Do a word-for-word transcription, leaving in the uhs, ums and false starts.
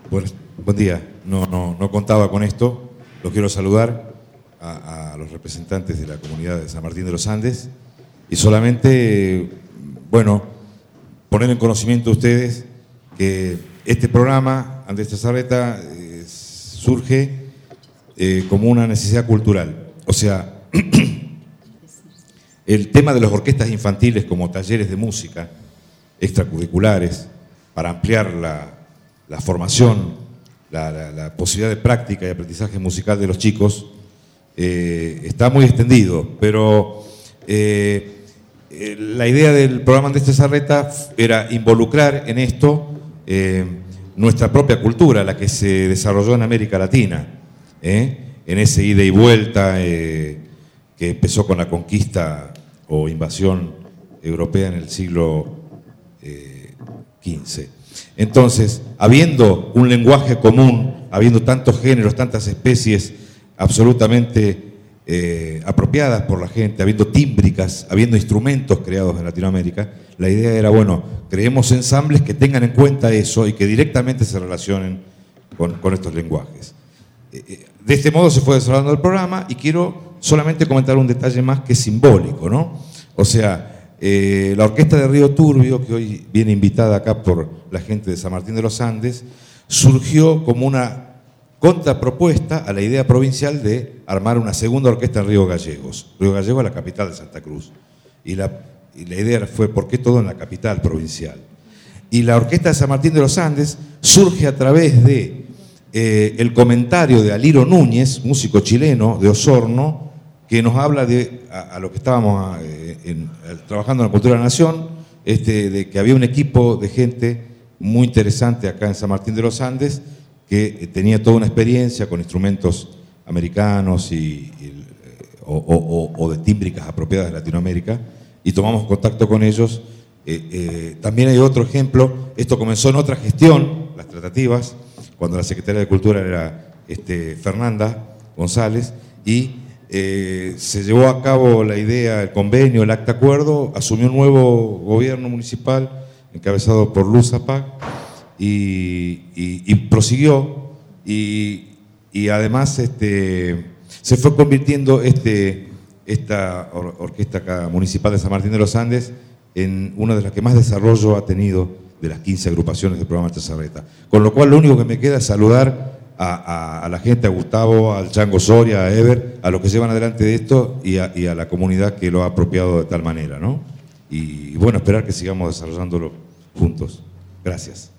Bueno, buen día. No, no, no contaba con esto. Los quiero saludar a, a los representantes de la comunidad de San Martín de los Andes y solamente, bueno, poner en conocimiento a ustedes que este programa, Andrés Tazarreta, eh, surge eh, como una necesidad cultural. O sea, el tema de las orquestas infantiles como talleres de música extracurriculares para ampliar la, la formación, la, la, la posibilidad de práctica y aprendizaje musical de los chicos, eh, está muy extendido, pero eh, eh, la idea del programa Andrés Tazarreta era involucrar en esto eh, nuestra propia cultura, la que se desarrolló en América Latina, ¿eh? en ese ida y vuelta eh, que empezó con la conquista o invasión europea en el siglo eh, quince. Entonces, habiendo un lenguaje común, habiendo tantos géneros, tantas especies absolutamente eh, apropiadas por la gente, habiendo tímbricas, habiendo instrumentos creados en Latinoamérica, la idea era, bueno, creemos ensambles que tengan en cuenta eso y que directamente se relacionen con, con estos lenguajes. Eh, de este modo se fue desarrollando el programa y quiero solamente comentar un detalle más que es simbólico, ¿no? O sea, Eh, la orquesta de Río Turbio, que hoy viene invitada acá por la gente de San Martín de los Andes, surgió como una contrapropuesta a la idea provincial de armar una segunda orquesta en Río Gallegos. Río Gallegos es la capital de Santa Cruz. Y la, y la idea fue, ¿por qué todo en la capital provincial? Y la orquesta de San Martín de los Andes surge a través de eh, el comentario de Aliro Núñez, músico chileno de Osorno, que nos habla de a, a lo que estábamos eh, en, trabajando en la Cultura de la Nación, este, de que había un equipo de gente muy interesante acá en San Martín de los Andes, que eh, tenía toda una experiencia con instrumentos americanos y, y, o, o, o de tímbricas apropiadas de Latinoamérica, y tomamos contacto con ellos. Eh, eh, también hay otro ejemplo, esto comenzó en otra gestión, las tratativas, cuando la Secretaría de Cultura era este, Fernanda González, y Eh, se llevó a cabo la idea, el convenio, el acta acuerdo, asumió un nuevo gobierno municipal encabezado por Luz Zapac y, y, y prosiguió y, y además este, se fue convirtiendo este, esta or, orquesta acá, municipal de San Martín de los Andes en una de las que más desarrollo ha tenido de las quince agrupaciones del programa Tazarreta. Con lo cual lo único que me queda es saludar A, a, a la gente, a Gustavo, al Chango Soria, a Ever, a los que llevan adelante de esto y a, y a la comunidad que lo ha apropiado de tal manera, ¿no? Y, y bueno, esperar que sigamos desarrollándolo juntos. Gracias.